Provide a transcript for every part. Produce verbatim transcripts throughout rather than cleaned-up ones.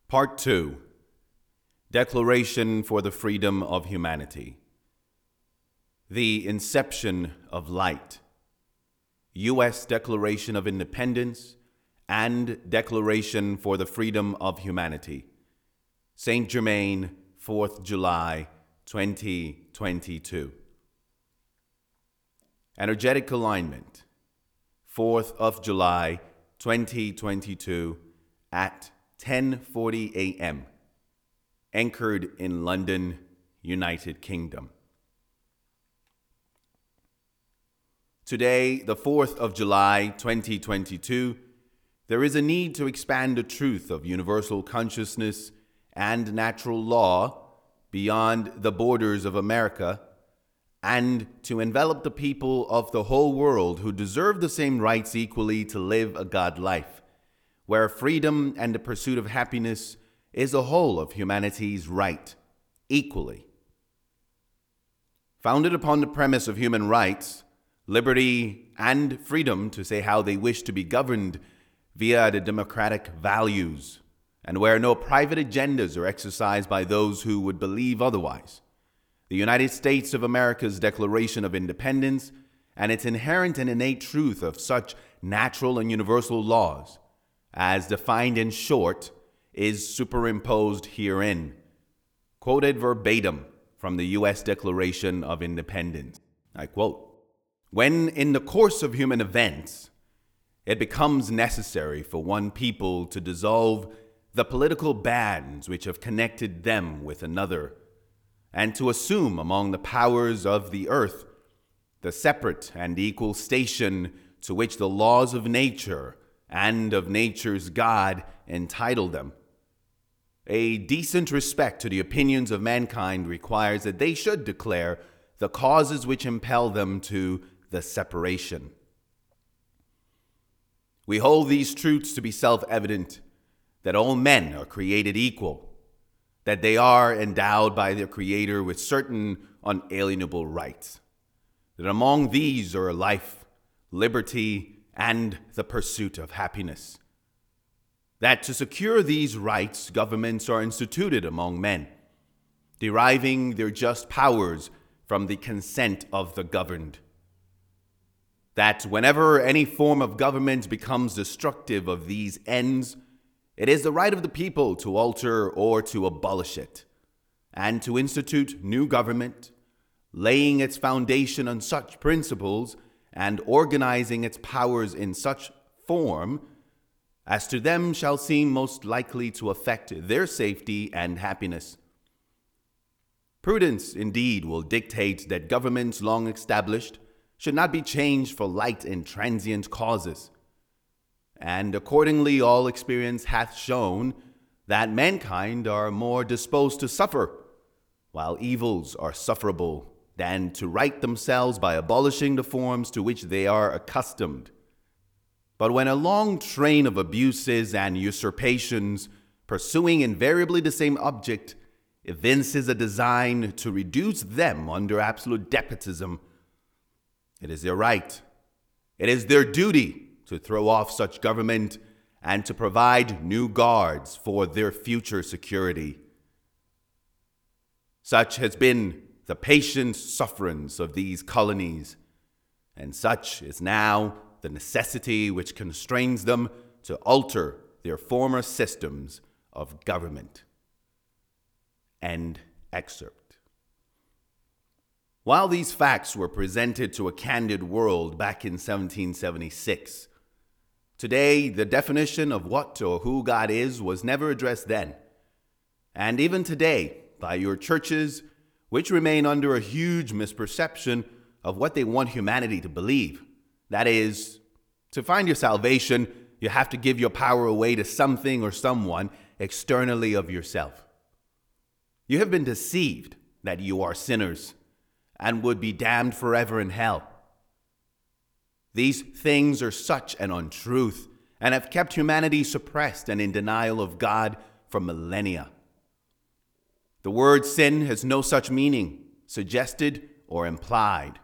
Part two, Declaration for the Freedom of Humanity. The Inception of Light. U S Declaration of Independence and Declaration for the Freedom of Humanity. Saint Germain, fourth of July, twenty twenty-two. Energetic Alignment. fourth of July, twenty twenty-two at ten forty a m Anchored in London, United Kingdom. Today, the fourth of July, twenty twenty-two, there is a need to expand the truth of universal consciousness and natural law beyond the borders of America, and to envelop the people of the whole world who deserve the same rights equally to live a God life, where freedom and the pursuit of happiness is the whole of humanity's right, equally. Founded upon the premise of human rights, liberty, and freedom to say how they wish to be governed via the democratic values, and where no private agendas are exercised by those who would believe otherwise, the United States of America's Declaration of Independence and its inherent and innate truth of such natural and universal laws, as defined in short, is superimposed herein, quoted verbatim from the U S Declaration of Independence. I quote, "When in the course of human events, it becomes necessary for one people to dissolve the political bands which have connected them with another, and to assume among the powers of the earth the separate and equal station to which the laws of nature and of nature's God entitle them, a decent respect to the opinions of mankind requires that they should declare the causes which impel them to the separation. We hold these truths to be self-evident, that all men are created equal, that they are endowed by their Creator with certain unalienable rights, that among these are life, liberty, and the pursuit of happiness, that to secure these rights, governments are instituted among men, deriving their just powers from the consent of the governed, that whenever any form of government becomes destructive of these ends, it is the right of the people to alter or to abolish it, and to institute new government, laying its foundation on such principles and organizing its powers in such form as to them shall seem most likely to affect their safety and happiness. Prudence, indeed, will dictate that governments long established should not be changed for light and transient causes. And accordingly all experience hath shown that mankind are more disposed to suffer, while evils are sufferable, than to right themselves by abolishing the forms to which they are accustomed. But when a long train of abuses and usurpations, pursuing invariably the same object, evinces a design to reduce them under absolute despotism, it is their right, it is their duty to throw off such government and to provide new guards for their future security. Such has been the patient sufferance of these colonies, and such is now the necessity which constrains them to alter their former systems of government." End excerpt. While these facts were presented to a candid world back in seventeen seventy-six, today the definition of what or who God is was never addressed then. And even today, by your churches, which remain under a huge misperception of what they want humanity to believe. That is, to find your salvation, you have to give your power away to something or someone externally of yourself. You have been deceived that you are sinners and would be damned forever in hell. These things are such an untruth and have kept humanity suppressed and in denial of God for millennia. The word sin has no such meaning, suggested or implied.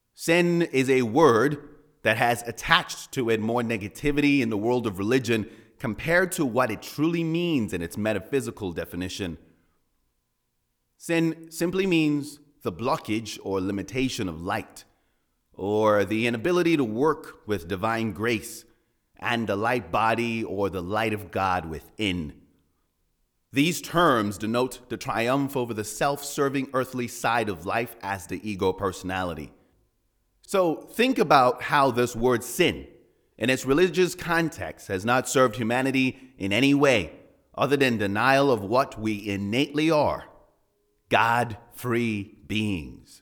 Sin is a word that has attached to it more negativity in the world of religion compared to what it truly means in its metaphysical definition. Sin simply means the blockage or limitation of light, or the inability to work with divine grace and the light body or the light of God within. These terms denote the triumph over the self-serving earthly side of life as the ego personality. So think about how this word sin, in its religious context, has not served humanity in any way other than denial of what we innately are, God-free beings.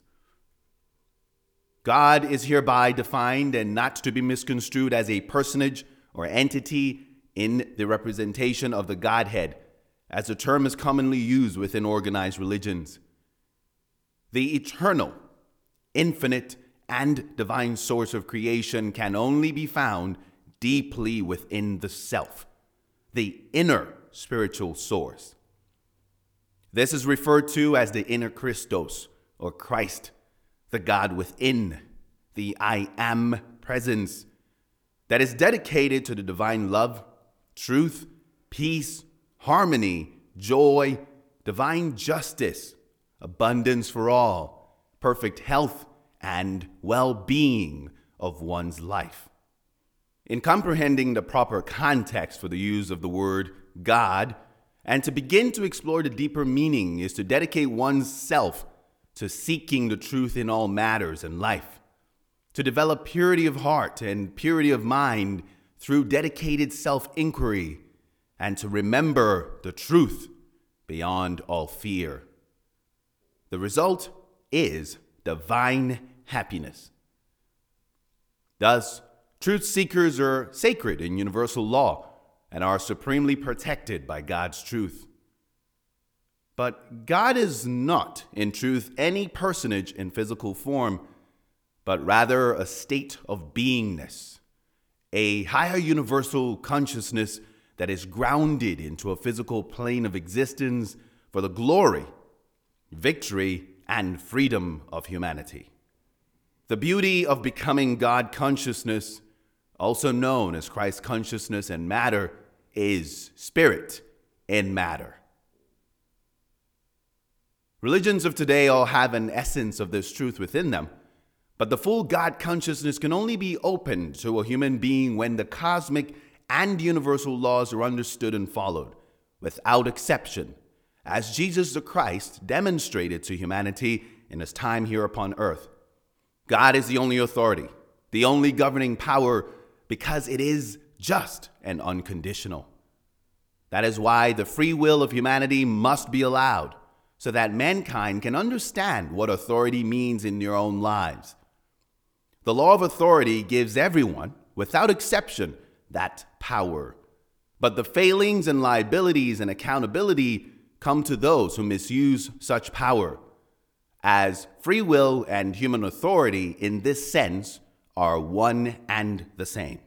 God is hereby defined and not to be misconstrued as a personage or entity in the representation of the Godhead, as the term is commonly used within organized religions. The eternal, infinite, and divine source of creation can only be found deeply within the self, the inner spiritual source. This is referred to as the inner Christos, or Christ, the God within, the I Am presence that is dedicated to the divine love, truth, peace, harmony, joy, divine justice, abundance for all, perfect health, and well-being of one's life. In comprehending the proper context for the use of the word God, and to begin to explore the deeper meaning, is to dedicate one's self to seeking the truth in all matters in life, to develop purity of heart and purity of mind through dedicated self-inquiry, and to remember the truth beyond all fear. The result is divine happiness. Thus, truth seekers are sacred in universal law and are supremely protected by God's truth. But God is not, in truth, any personage in physical form, but rather a state of beingness, a higher universal consciousness that is grounded into a physical plane of existence for the glory, victory, and freedom of humanity. The beauty of becoming God consciousness, also known as Christ consciousness and matter, is spirit in matter. Religions of today all have an essence of this truth within them, but the full God consciousness can only be opened to a human being when the cosmic and universal laws are understood and followed, without exception, as Jesus the Christ demonstrated to humanity in his time here upon earth. God is the only authority, the only governing power, because it is just and unconditional. That is why the free will of humanity must be allowed, so that mankind can understand what authority means in their own lives. The law of authority gives everyone, without exception, that power. But the failings and liabilities and accountability come to those who misuse such power, as free will and human authority in this sense are one and the same.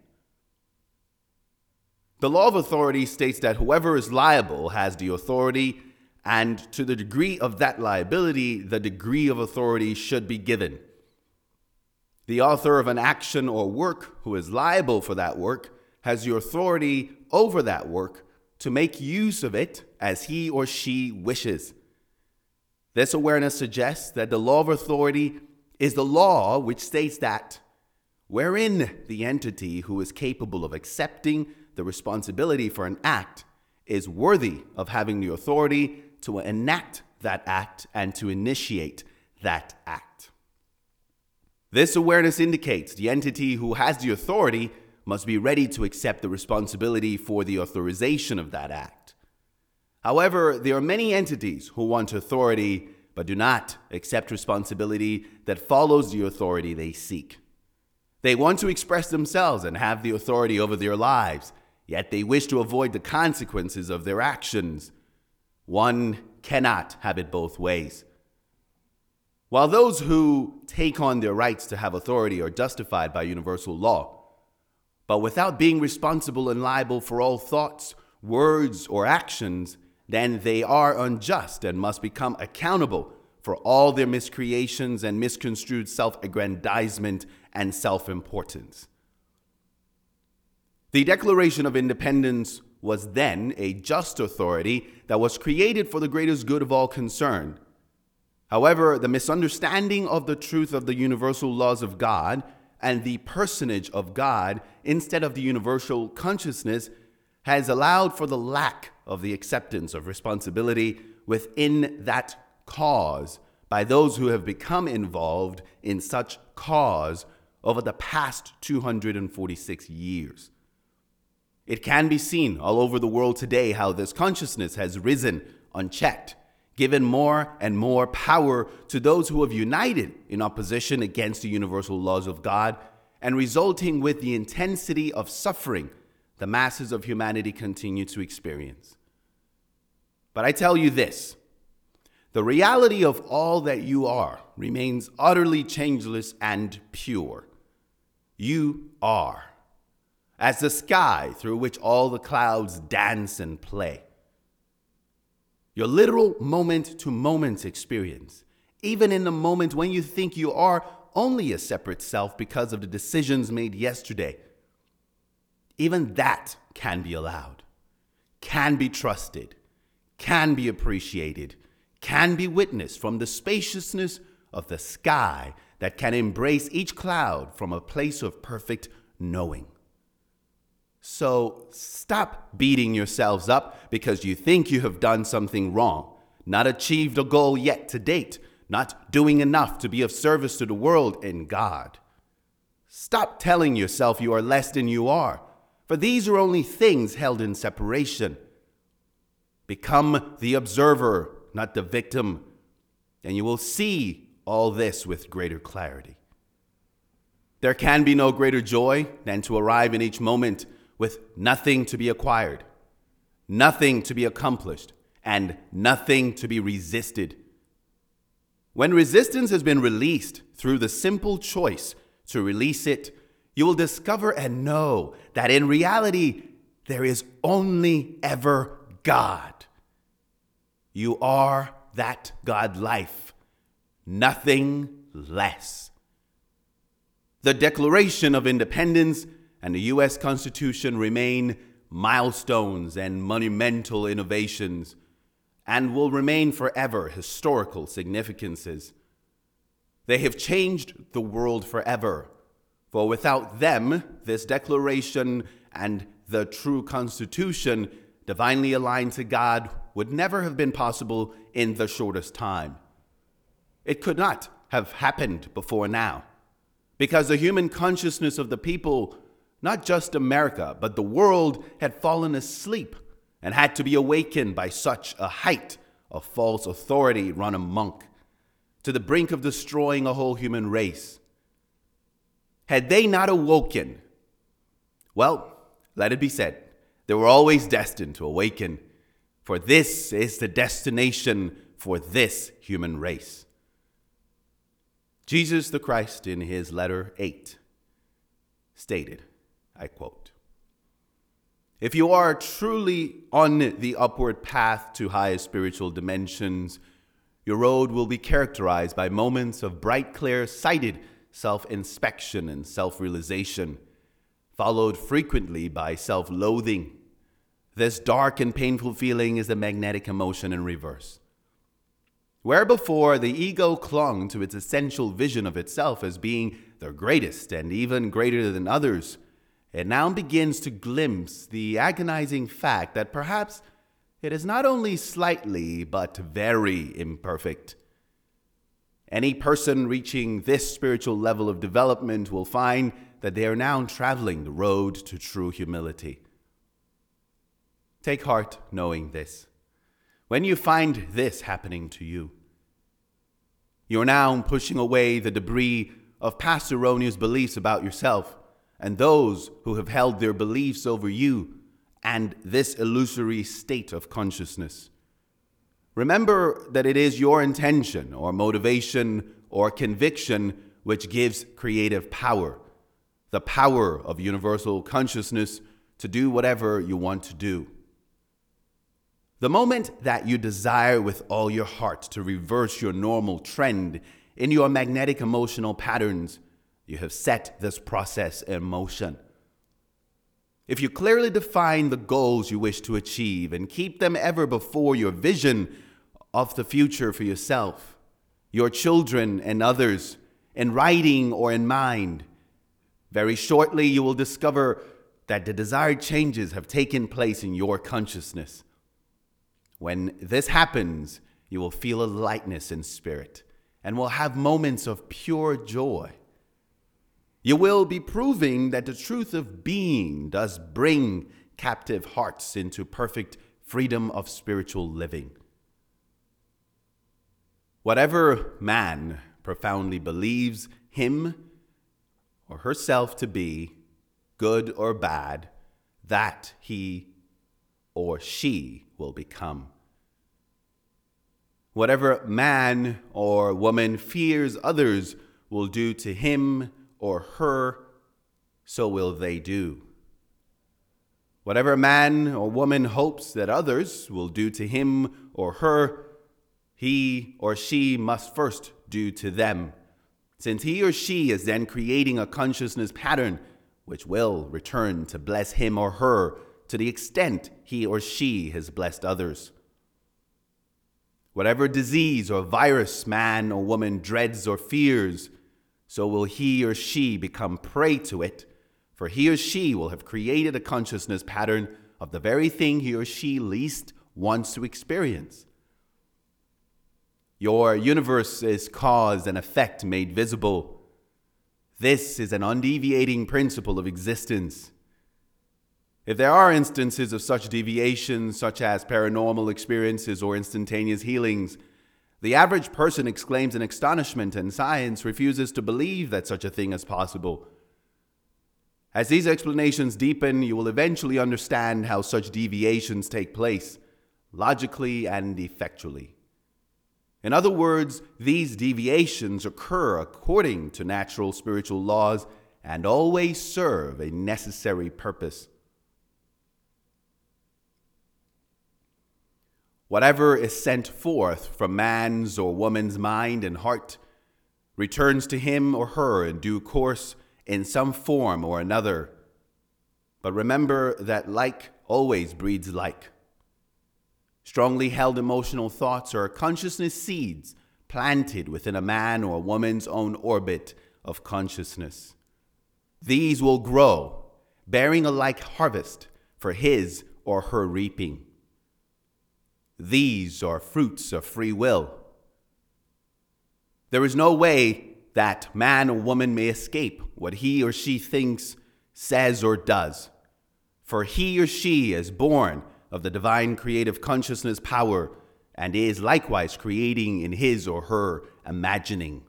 The law of authority states that whoever is liable has the authority, and to the degree of that liability, the degree of authority should be given. The author of an action or work who is liable for that work has the authority over that work to make use of it as he or she wishes. This awareness suggests that the law of authority is the law which states that wherein the entity who is capable of accepting the responsibility for an act is worthy of having the authority to enact that act and to initiate that act. This awareness indicates the entity who has the authority must be ready to accept the responsibility for the authorization of that act. However, there are many entities who want authority but do not accept responsibility that follows the authority they seek. They want to express themselves and have the authority over their lives, yet they wish to avoid the consequences of their actions. One cannot have it both ways. While those who take on their rights to have authority are justified by universal law, but without being responsible and liable for all thoughts, words, or actions, then they are unjust and must become accountable for all their miscreations and misconstrued self-aggrandizement and self-importance. The Declaration of Independence was then a just authority that was created for the greatest good of all concerned. However, the misunderstanding of the truth of the universal laws of God and the personage of God instead of the universal consciousness has allowed for the lack of the acceptance of responsibility within that cause by those who have become involved in such cause over the past two hundred forty-six years. It can be seen all over the world today how this consciousness has risen unchecked, given more and more power to those who have united in opposition against the universal laws of God, and resulting with the intensity of suffering the masses of humanity continue to experience. But I tell you this, the reality of all that you are remains utterly changeless and pure. You are, as the sky through which all the clouds dance and play. Your literal moment-to-moment experience, even in the moment when you think you are only a separate self because of the decisions made yesterday, even that can be allowed, can be trusted, can be appreciated, can be witnessed from the spaciousness of the sky that can embrace each cloud from a place of perfect knowing. So stop beating yourselves up because you think you have done something wrong, not achieved a goal yet to date, not doing enough to be of service to the world and God. Stop telling yourself you are less than you are, for these are only things held in separation. Become the observer, not the victim, and you will see all this with greater clarity. There can be no greater joy than to arrive in each moment with nothing to be acquired, nothing to be accomplished, and nothing to be resisted. When resistance has been released through the simple choice to release it, you will discover and know that in reality, there is only ever God. You are that God life, nothing less. The Declaration of Independence and the U S Constitution remain milestones and monumental innovations and will remain forever historical significances. They have changed the world forever, for without them, this declaration and the true Constitution, divinely aligned to God, would never have been possible in the shortest time. It could not have happened before now, because the human consciousness of the people, not just America, but the world, had fallen asleep and had to be awakened by such a height of false authority run amok, to the brink of destroying a whole human race. Had they not awoken, well, let it be said, they were always destined to awaken, for this is the destination for this human race. Jesus the Christ, in his letter eight, stated, I quote, "If you are truly on the upward path to higher spiritual dimensions, your road will be characterized by moments of bright, clear-sighted self-inspection and self-realization, followed frequently by self-loathing. This dark and painful feeling is the magnetic emotion in reverse. Where before the ego clung to its essential vision of itself as being the greatest and even greater than others, it now begins to glimpse the agonizing fact that perhaps it is not only slightly but very imperfect. Any person reaching this spiritual level of development will find that they are now traveling the road to true humility. Take heart knowing this. When you find this happening to you, you are now pushing away the debris of past erroneous beliefs about yourself and those who have held their beliefs over you and this illusory state of consciousness. Remember that it is your intention or motivation or conviction which gives creative power, the power of universal consciousness to do whatever you want to do. The moment that you desire with all your heart to reverse your normal trend in your magnetic emotional patterns, you have set this process in motion. If you clearly define the goals you wish to achieve and keep them ever before your vision of the future for yourself, your children, and others, in writing or in mind, very shortly you will discover that the desired changes have taken place in your consciousness. When this happens, you will feel a lightness in spirit and will have moments of pure joy. You will be proving that the truth of being does bring captive hearts into perfect freedom of spiritual living. Whatever man profoundly believes him or herself to be, good or bad, that he or she will become. Whatever man or woman fears others will do to him or her, so will they do. Whatever man or woman hopes that others will do to him or her, he or she must first do to them, since he or she is then creating a consciousness pattern which will return to bless him or her to the extent he or she has blessed others. Whatever disease or virus man or woman dreads or fears, so will he or she become prey to it, for he or she will have created a consciousness pattern of the very thing he or she least wants to experience. Your universe is cause and effect made visible. This is an undeviating principle of existence. If there are instances of such deviations, such as paranormal experiences or instantaneous healings, the average person exclaims in astonishment, and science refuses to believe that such a thing is possible. As these explanations deepen, you will eventually understand how such deviations take place, logically and effectually. In other words, these deviations occur according to natural spiritual laws and always serve a necessary purpose. Whatever is sent forth from man's or woman's mind and heart returns to him or her in due course in some form or another. But remember that like always breeds like. Strongly held emotional thoughts are consciousness seeds planted within a man or a woman's own orbit of consciousness. These will grow, bearing a like harvest for his or her reaping. These are fruits of free will. There is no way that man or woman may escape what he or she thinks, says, or does, for he or she is born of the divine creative consciousness power and is likewise creating in his or her imagining.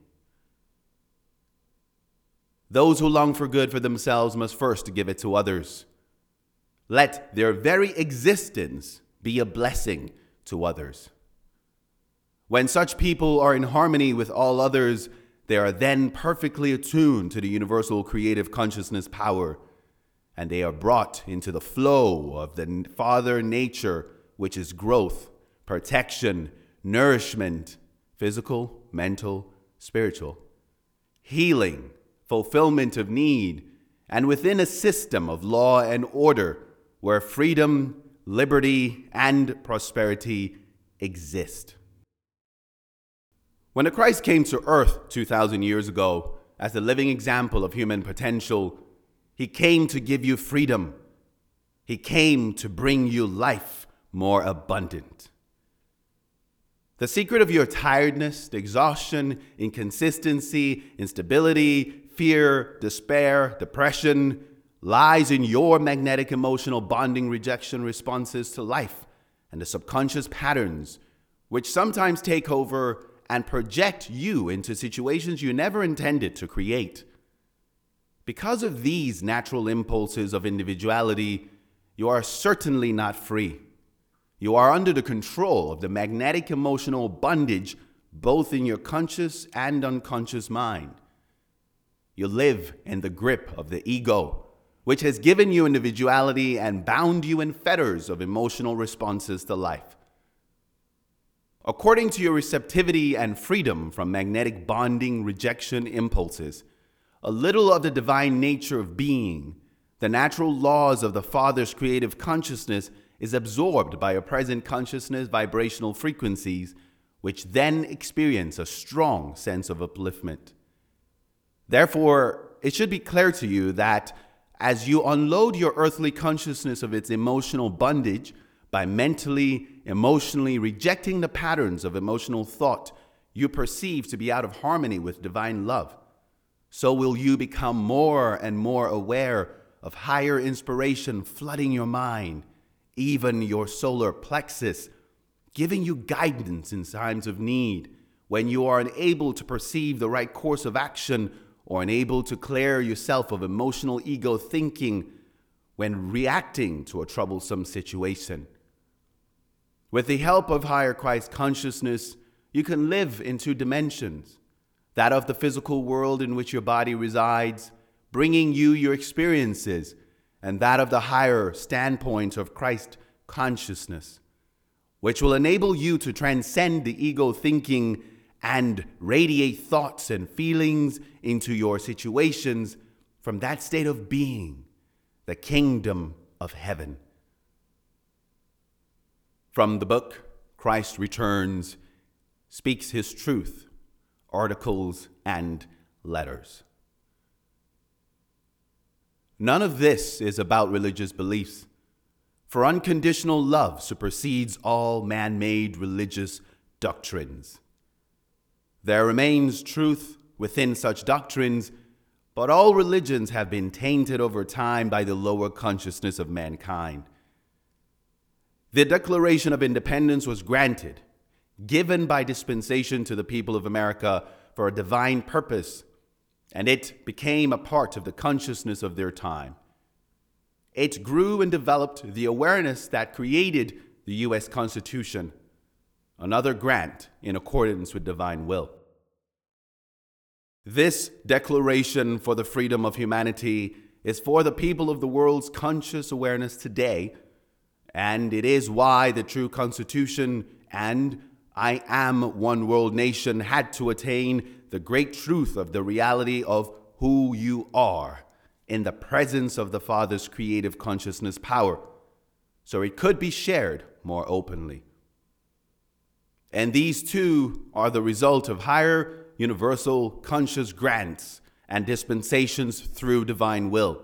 Those who long for good for themselves must first give it to others. Let their very existence be a blessing to others. When such people are in harmony with all others, they are then perfectly attuned to the universal creative consciousness power, and they are brought into the flow of the Father nature, which is growth, protection, nourishment, physical, mental, spiritual, healing, fulfillment of need, and within a system of law and order where freedom, liberty, and prosperity exist. When the Christ came to earth two thousand years ago as the living example of human potential, he came to give you freedom. He came to bring you life more abundant. The secret of your tiredness, exhaustion, inconsistency, instability, fear, despair, depression, lies in your magnetic emotional bonding rejection responses to life and the subconscious patterns which sometimes take over and project you into situations you never intended to create. Because of these natural impulses of individuality, you are certainly not free. You are under the control of the magnetic emotional bondage both in your conscious and unconscious mind. You live in the grip of the ego, which has given you individuality and bound you in fetters of emotional responses to life. According to your receptivity and freedom from magnetic bonding rejection impulses, a little of the divine nature of being, the natural laws of the Father's creative consciousness is absorbed by a present consciousness vibrational frequencies, which then experience a strong sense of upliftment. Therefore, it should be clear to you that as you unload your earthly consciousness of its emotional bondage by mentally, emotionally rejecting the patterns of emotional thought you perceive to be out of harmony with divine love, so will you become more and more aware of higher inspiration flooding your mind, even your solar plexus, giving you guidance in times of need when you are unable to perceive the right course of action or unable to clear yourself of emotional ego thinking when reacting to a troublesome situation. With the help of higher Christ consciousness, you can live in two dimensions, that of the physical world in which your body resides, bringing you your experiences, and that of the higher standpoint of Christ consciousness, which will enable you to transcend the ego thinking and radiate thoughts and feelings into your situations from that state of being, the kingdom of heaven. From the book, Christ Returns, Speaks His Truth, Articles and Letters. None of this is about religious beliefs, for unconditional love supersedes all man-made religious doctrines. There remains truth within such doctrines, but all religions have been tainted over time by the lower consciousness of mankind. The Declaration of Independence was granted, given by dispensation to the people of America for a divine purpose, and it became a part of the consciousness of their time. It grew and developed the awareness that created the U S Constitution, another grant in accordance with divine will. This declaration for the freedom of humanity is for the people of the world's conscious awareness today, and it is why the true Constitution and I Am One World Nation had to attain the great truth of the reality of who you are in the presence of the Father's creative consciousness power, so it could be shared more openly. And these two are the result of higher universal conscious grants and dispensations through divine will.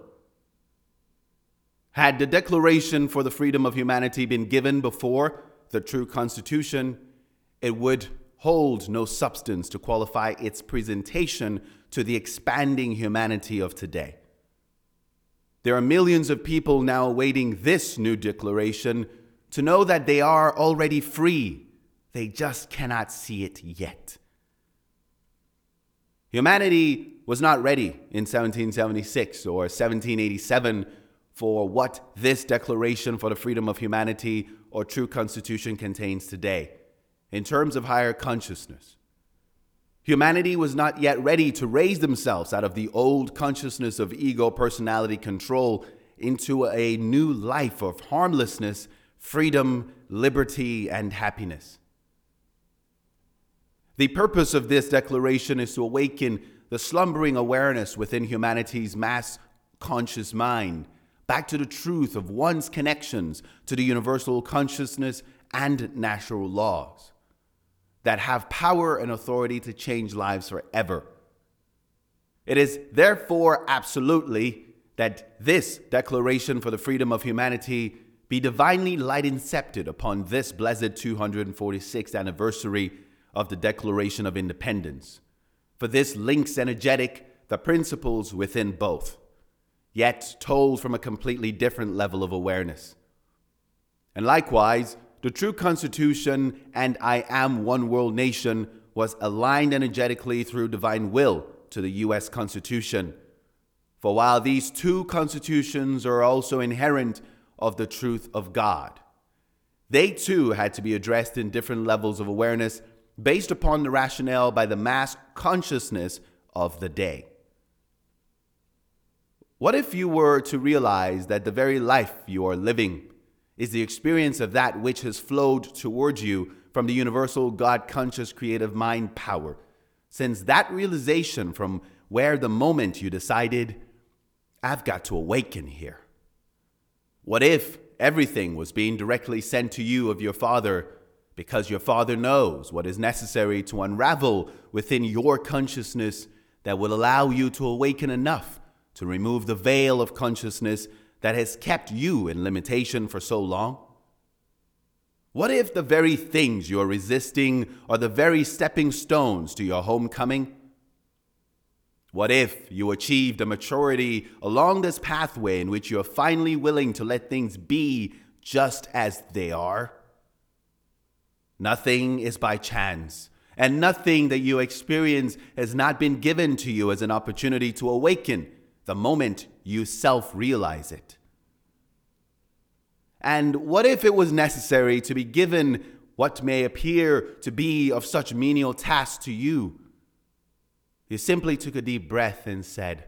Had the Declaration for the Freedom of Humanity been given before the true Constitution, it would hold no substance to qualify its presentation to the expanding humanity of today. There are millions of people now awaiting this new declaration to know that they are already free. They just cannot see it yet. Humanity was not ready in seventeen seventy-six or seventeen eighty-seven for what this Declaration for the Freedom of Humanity or true Constitution contains today, in terms of higher consciousness. Humanity was not yet ready to raise themselves out of the old consciousness of ego personality control into a new life of harmlessness, freedom, liberty, and happiness. The purpose of this declaration is to awaken the slumbering awareness within humanity's mass conscious mind back to the truth of one's connections to the universal consciousness and natural laws that have power and authority to change lives forever. It is therefore absolutely that this Declaration for the Freedom of Humanity be divinely light-incepted upon this blessed two hundred forty-sixth anniversary of the Declaration of Independence. For this links energetic the principles within both, yet told from a completely different level of awareness. And likewise, the true Constitution and I Am One World Nation was aligned energetically through divine will to the U S Constitution. For while these two constitutions are also inherent of the truth of God, they too had to be addressed in different levels of awareness based upon the rationale by the mass consciousness of the day. What if you were to realize that the very life you are living is the experience of that which has flowed towards you from the universal God-conscious creative mind power, since that realization from where the moment you decided, I've got to awaken here. What if everything was being directly sent to you of your Father, because your Father knows what is necessary to unravel within your consciousness that will allow you to awaken enough to remove the veil of consciousness that has kept you in limitation for so long? What if the very things you're resisting are the very stepping stones to your homecoming? What if you achieved a maturity along this pathway in which you're finally willing to let things be just as they are? Nothing is by chance, and nothing that you experience has not been given to you as an opportunity to awaken the moment you self-realize it. And what if it was necessary to be given what may appear to be of such menial task to you? You simply took a deep breath and said,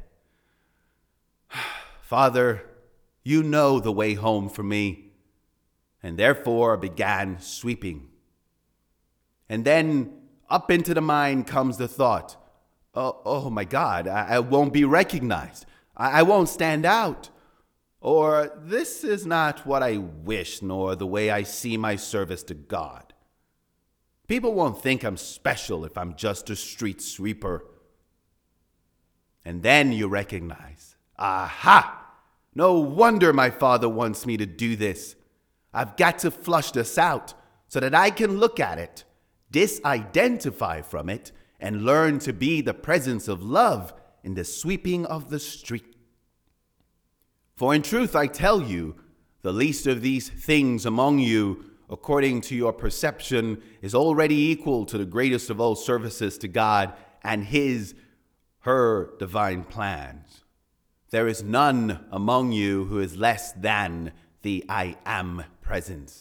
Father, you know the way home for me, and therefore began sweeping. And then up into the mind comes the thought, oh, oh my God, I, I won't be recognized. I, I won't stand out. Or this is not what I wish, nor the way I see my service to God. People won't think I'm special if I'm just a street sweeper. And then you recognize, aha, no wonder my Father wants me to do this. I've got to flush this out so that I can look at it, disidentify from it, and learn to be the presence of love in the sweeping of the street. For in truth I tell you, the least of these things among you, according to your perception, is already equal to the greatest of all services to God and his, her divine plans. There is none among you who is less than the I am presence.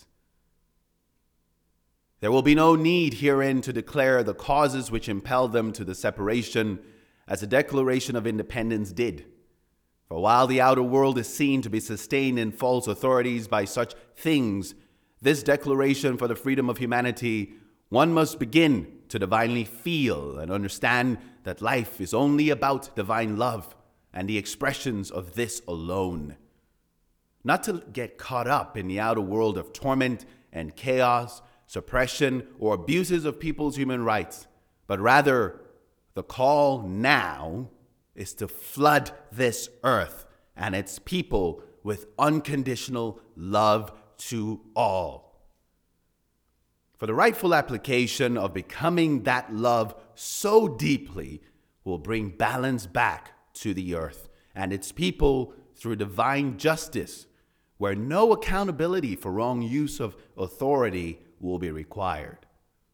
There will be no need herein to declare the causes which impel them to the separation, as the Declaration of Independence did. For while the outer world is seen to be sustained in false authorities by such things, this declaration for the freedom of humanity, one must begin to divinely feel and understand that life is only about divine love and the expressions of this alone. Not to get caught up in the outer world of torment and chaos, suppression, or abuses of people's human rights, but rather the call now is to flood this earth and its people with unconditional love to all. For the rightful application of becoming that love so deeply will bring balance back to the earth and its people through divine justice, where no accountability for wrong use of authority will be required.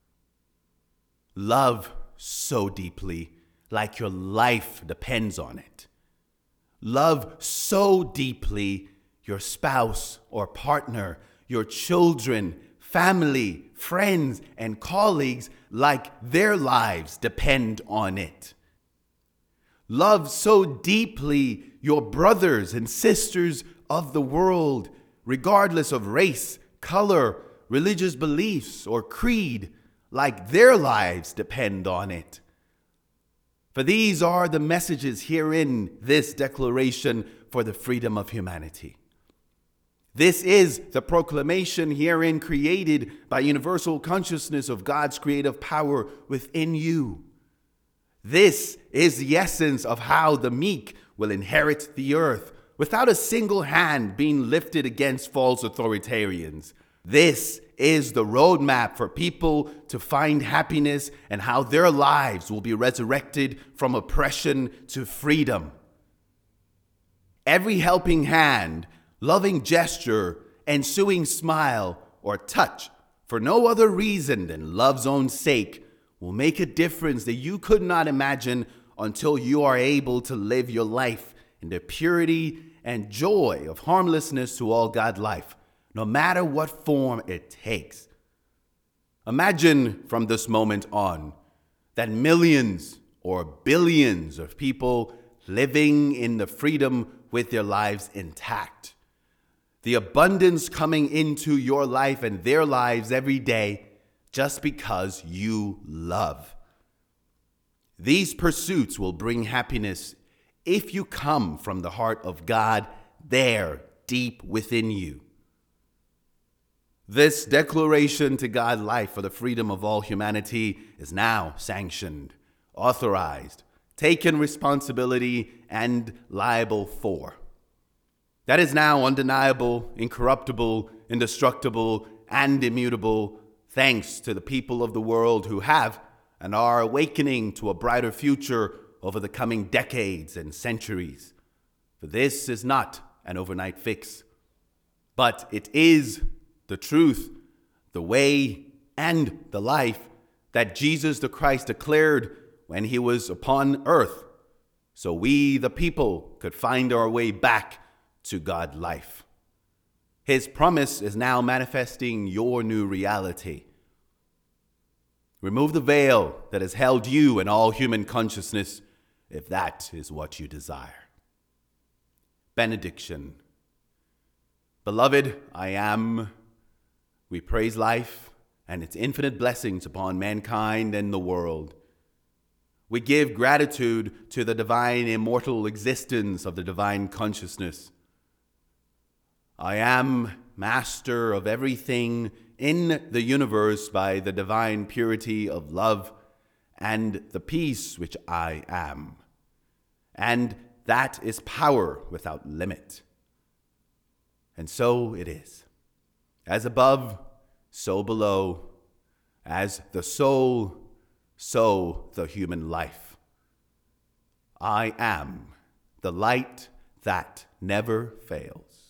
Love so deeply, like your life depends on it. Love so deeply your spouse or partner, your children, family, friends, and colleagues, like their lives depend on it. Love so deeply your brothers and sisters of the world, regardless of race, color, religious beliefs, or creed, like their lives depend on it. For these are the messages herein this declaration for the freedom of humanity. This is the proclamation herein created by universal consciousness of God's creative power within you. This is the essence of how the meek will inherit the earth without a single hand being lifted against false authoritarians. This is the roadmap for people to find happiness and how their lives will be resurrected from oppression to freedom. Every helping hand, loving gesture, ensuing smile or touch, for no other reason than love's own sake, will make a difference that you could not imagine until you are able to live your life in the purity and joy of harmlessness to all God life, no matter what form it takes. Imagine from this moment on that millions or billions of people living in the freedom with their lives intact. The abundance coming into your life and their lives every day just because you love. These pursuits will bring happiness if you come from the heart of God there, deep within you. This declaration to God life for the freedom of all humanity is now sanctioned, authorized, taken responsibility, and liable for. That is now undeniable, incorruptible, indestructible, and immutable, thanks to the people of the world who have and are awakening to a brighter future over the coming decades and centuries. For this is not an overnight fix, but it is the truth, the way, and the life that Jesus the Christ declared when he was upon earth, so we, the people, could find our way back to God life. His promise is now manifesting your new reality. Remove the veil that has held you and all human consciousness, if that is what you desire. Benediction. Beloved, I am. We praise life and its infinite blessings upon mankind and the world. We give gratitude to the divine immortal existence of the divine consciousness. I am master of everything in the universe by the divine purity of love and the peace which I am. And that is power without limit. And so it is. As above, so below. As the soul, so the human life. I am the light that never fails.